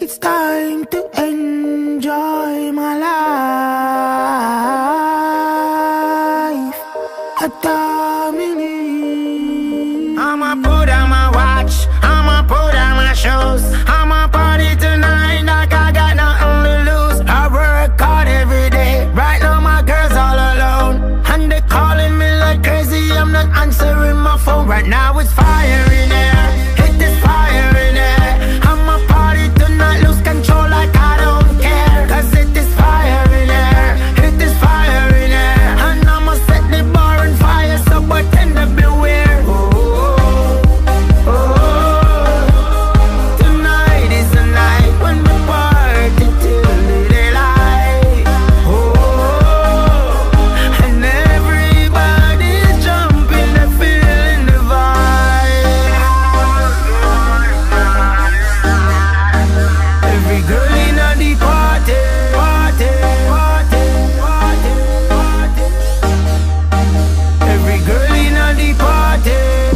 It's time to enjoy my life. A Dominique. I'ma put on my watch, I'ma put on my shoes, I'ma party tonight like I got nothing to lose. I work hard every day, right now my girl's all alone, and they calling me like crazy, I'm not answering my phone. Right now it's fire in there, hit this fire in there. I'ma party tonight, lose control like I don't care. Cause hit this fire in there, hit this fire in there. And I'ma set the bar on fire, so pretend to beware. Tonight is the night when we party till the daylight. And everybody's jumping, they're feeling the vibe. Every girl in the party, party, party, party, party. Every girl in the party.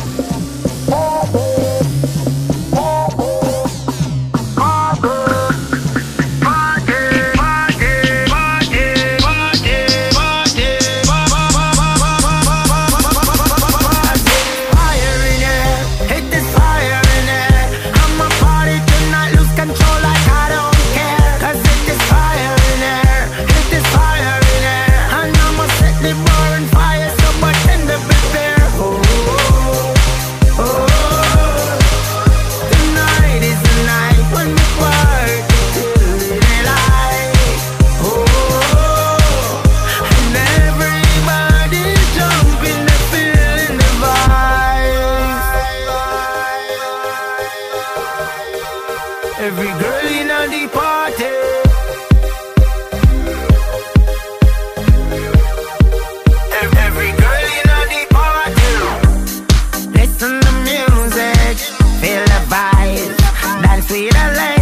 Every girl in the party. Every girl in the party. Listen to music, feel the vibe, dance with the ladies.